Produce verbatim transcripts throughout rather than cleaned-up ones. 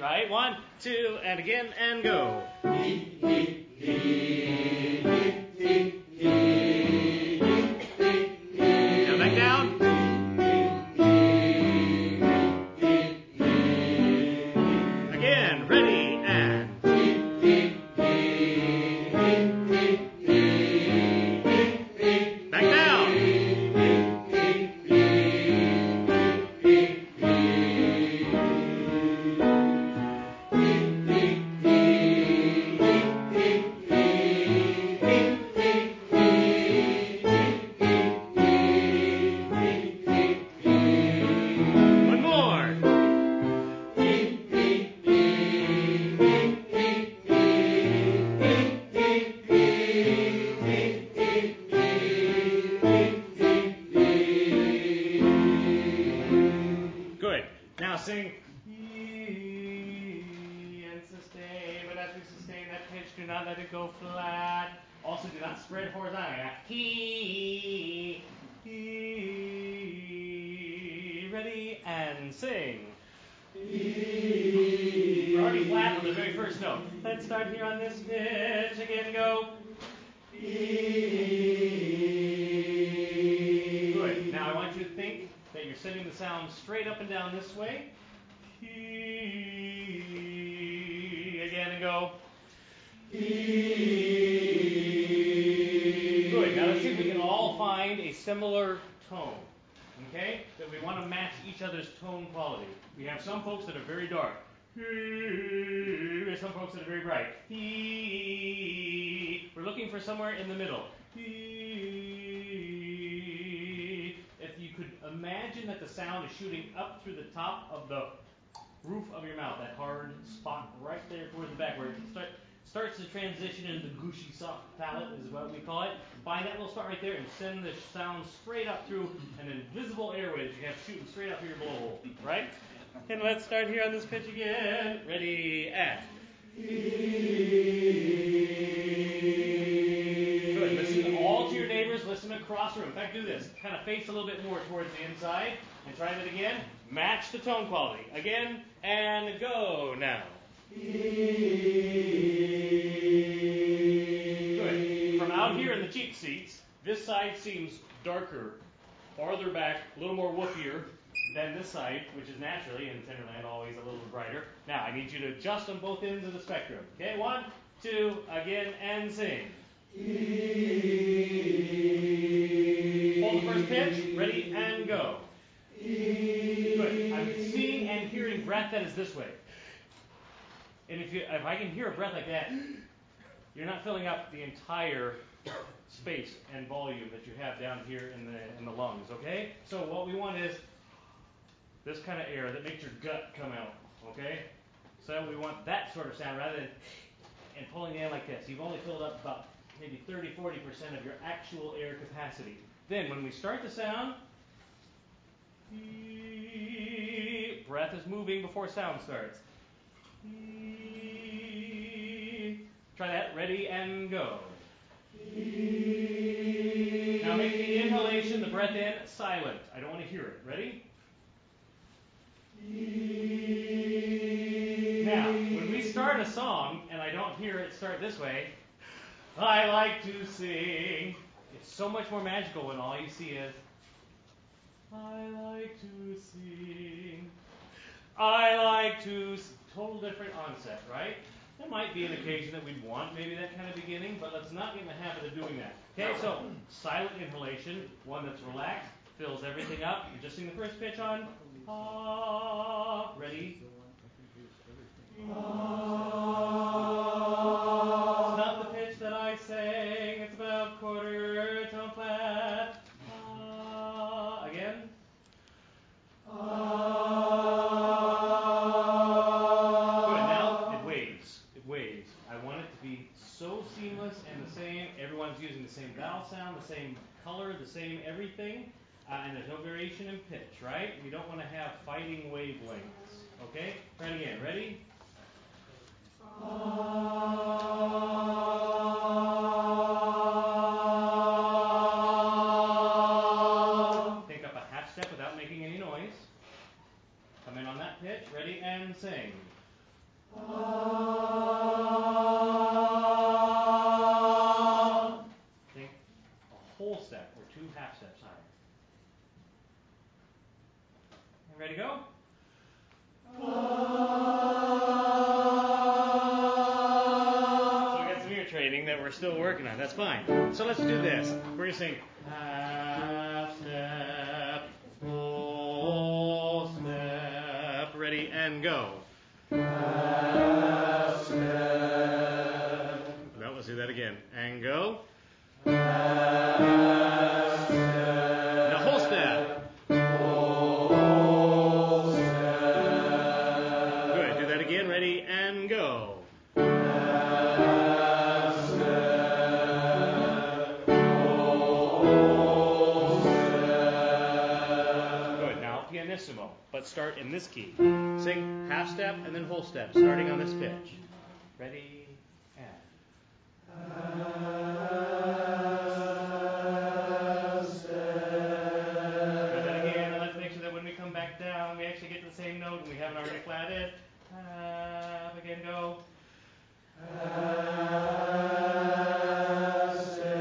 right? One, two, and again, and go. Now back down. Again, ready, and back down. One more. Good. Now sing E and sustain, but as we sustain that pitch, do not let it go flat. Also, do not spread horizontally. Now, he, he, ready, and sing. We're already flat on the very first note. Let's start here on this pitch. Again, go. Good. Now I want you to think that you're sending the sound straight up and down this way. Again, and go. Good. Now let's see if we can all find a similar tone. Okay? That we want to match each other's tone quality. We have some folks that are very dark. We have some folks that are very bright. We're looking for somewhere in the middle. If you could imagine that the sound is shooting up through the top of the roof of your mouth, that hard spot right there towards the back where it start, starts to transition into the gushy soft palate is what we call it. Find that little spot right there and send the sound straight up through an invisible airway that you have shooting straight up through your blowhole, right? And let's start here on this pitch again. Ready, and. Good. Listen all to your neighbors. Listen across the room. In fact, do this. Kind of face a little bit more towards the inside. And try that again. Match the tone quality. Again, and go now. Good. From out here in the cheek seats, this side seems darker, farther back, a little more whoopier than this side, which is naturally in Tenderland always a little brighter. Now, I need you to adjust on both ends of the spectrum. Okay, one, two, again, and sing. Hold the first pitch. Ready, and go. Good. I'm seeing and hearing breath that is this way. And if you, if I can hear a breath like that, you're not filling up the entire space and volume that you have down here in the in the lungs. Okay. So what we want is this kind of air that makes your gut come out. Okay. So we want that sort of sound rather than and pulling in like this. You've only filled up about maybe thirty, forty percent of your actual air capacity. Then when we start the sound, breath is moving before sound starts. Try that. Ready, and go. Now make the inhalation, the breath in, silent. I don't want to hear it. Ready? Now, when we start a song and I don't hear it start this way, I like to sing. It's so much more magical when all you see is I like to sing. I like to sing. Total different onset, right? There might be an occasion that we'd want maybe that kind of beginning, but let's not get in the habit of doing that. Okay, so silent inhalation, one that's relaxed, fills everything up. You just sing the first pitch on. Ah, ready? Ah. It's not the pitch that I sang. It's about quarter tone flat. Ah, again. Ah. So seamless and the same. Everyone's using the same vowel sound, the same color, the same everything, uh, and there's no variation in pitch, right? We don't want to have fighting wavelengths. Okay? Try it again. Ready? Take up a half step without making any noise. Come in on that pitch. Ready, and sing. Think a whole step or two half steps higher. Ready to go? So we got some ear training that we're still working on. That's fine. So let's do this. We're going to sing half step, full step. Ready and go. Half step. Well, let's do that again. And go. Half step. Now whole step. Ready and go. Half step, whole step. Good. Now pianissimo, but start in this key. Sing half step and then whole step, starting on this pitch. Ready and. Half step. Try that again. And let's make sure that when we come back down, we actually get to the same note and we haven't already flatted. Half, again, go. Half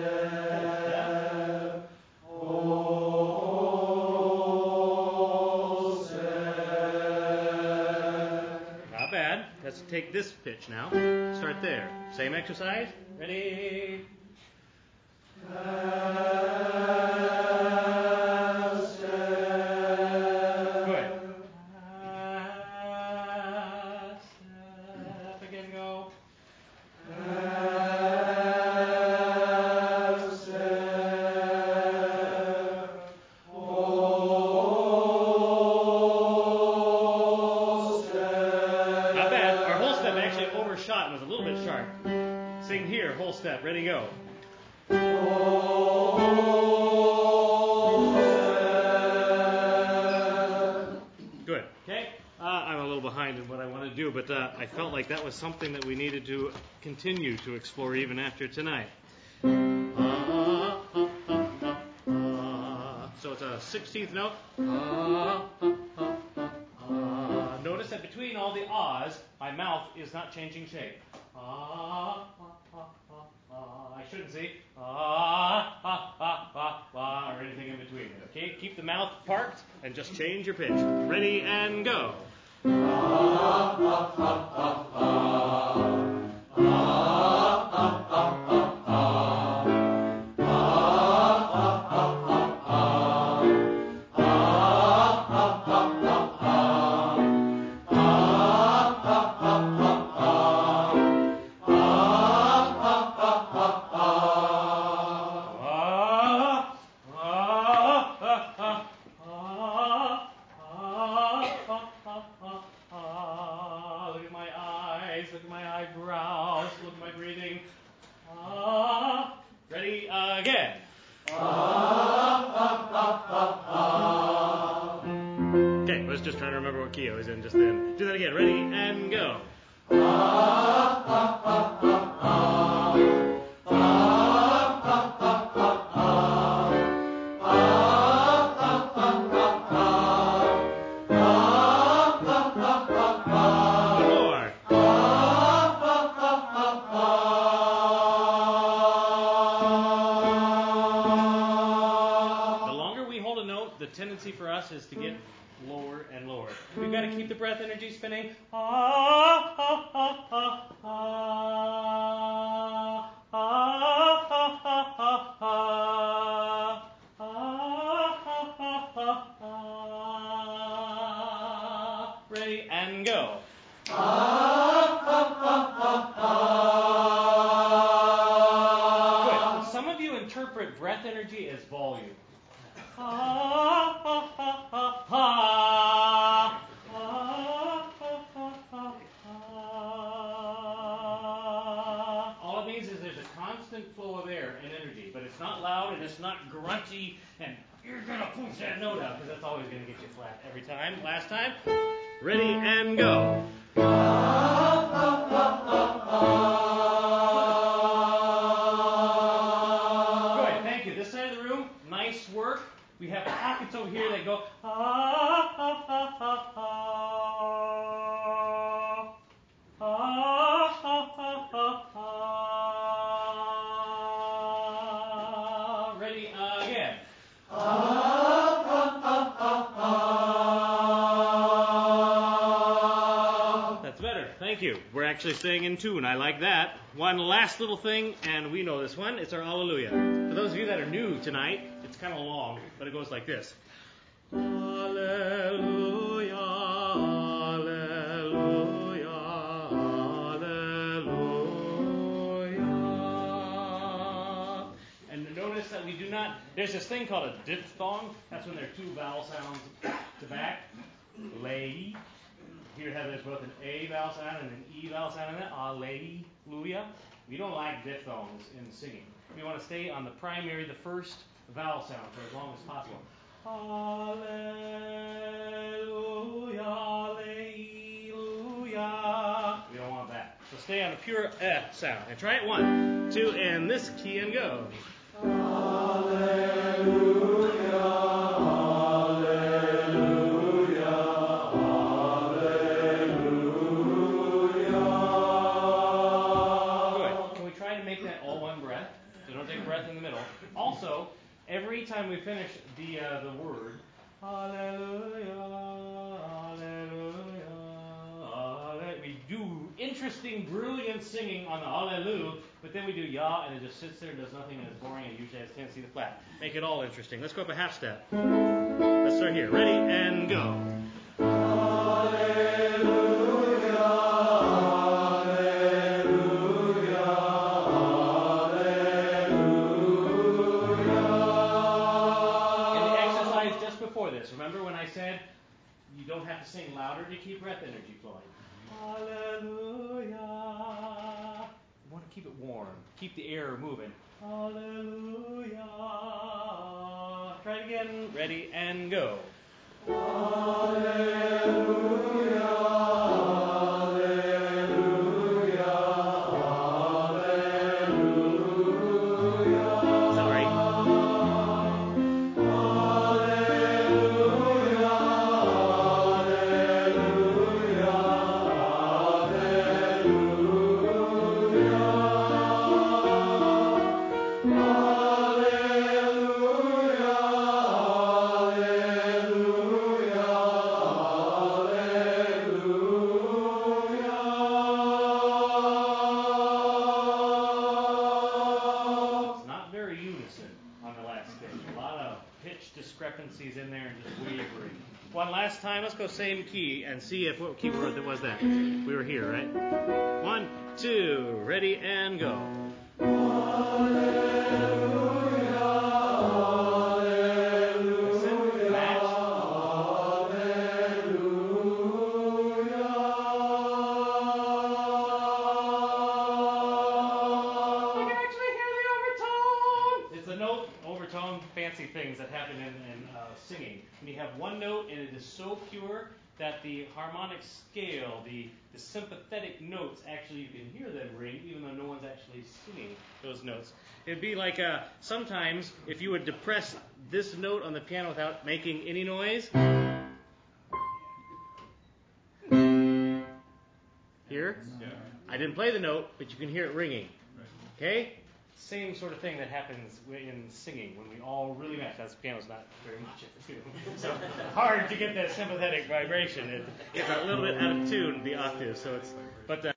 step, whole step. Not bad. Let's take this pitch now. Start there. Same exercise. Ready? Half step. Good. Was a little bit sharp. Sing here, whole step. Ready, go. Good. Okay. Uh, I'm a little behind in what I want to do, but uh, I felt like that was something that we needed to continue to explore even after tonight. Uh, uh, uh, uh, uh. So it's a sixteenth note. Uh, uh, uh, uh. Notice that between all the ahs, my mouth is not changing shape. Ah, ah, ah, ah, ah. I shouldn't say ah, ah, ah, ah, ah, or anything in between. Okay, keep the mouth parked and just change your pitch. Ready and go. Ah, ah, ah, ah, ah. Ah, ah, ah, ah, ah. Just trying to remember what key I was in just then. Do that again. Ready and go. Ah, ah, ah, ah, ah. Ah, ah, ah, ah, ah. Ah, ah, ah, ah, ah. Ah, ah, ah, ah, ah. One more. Ah, ah, ah, ah, ah. The longer we hold a note, the tendency for us is to get lower and lower. We've got to keep the breath energy spinning. Ah, ah, ah, ah, ah, ah, ah, ah, ah, ah. Ready and go. Ah, ah, ah, ah, ah. Good. Some of you interpret breath energy as volume. Ah, ah, ah, ah, ah. Flow of air and energy, but it's not loud and it's not grunty and you're gonna push that note out because that's always gonna get you flat every time. Last time. Ready and go. Good, thank you. This side of the room, nice work. We have pockets over here that go ah, ah, ah, ah, ah, ah, Thank you. We're actually staying in tune. I like that. One last little thing, and we know this one. It's our Alleluia. For those of you that are new tonight, it's kind of long, but it goes like this. Alleluia, Alleluia, Alleluia. And notice that we do not, there's this thing called a diphthong. That's when there are two vowel sounds to back. Lay. Here it has both an A vowel sound and an E vowel sound in it. Alleluia. We don't like diphthongs in singing. We want to stay on the primary, the first vowel sound for as long as possible. Alleluia, Alleluia. We don't want that. So stay on the pure eh sound. And try it one, two, and this key and go. Alleluia. In the middle. Also, every time we finish the uh, the word, Hallelujah, Hallelujah, Hallelujah, we do interesting, brilliant singing on the Hallelujah, but then we do Yah, and it just sits there and does nothing, and it's boring, and usually has a tendency to flat. Make it all interesting. Let's go up a half step. Let's start here. Ready, and go. Hallelujah. Remember when I said you don't have to sing louder to keep breath energy flowing? Hallelujah. You want to keep it warm. Keep the air moving. Hallelujah. Try it again. Ready, and go. Hallelujah. In there and just wavering. One last time, let's go same key and see if what keyword that was that. We were here, right? One, two, ready, and go. Hallelujah, hallelujah, listen, match. Hallelujah. I can actually hear the overtone. It's a note, overtone, fancy things that happen in, in uh, singing. When you have one note and it is so pure that the harmonic scale, the, the sympathetic notes, actually you can hear them ring even though no one's actually singing those notes. It'd be like uh, sometimes if you would depress this note on the piano without making any noise. Here? I didn't play the note, but you can hear it ringing. Okay? Same sort of thing that happens in singing when we all really match. That's piano's not very much of the tune. So hard to get that sympathetic vibration. It, it's a little bit out of tune, the octave. So it's, but. Uh,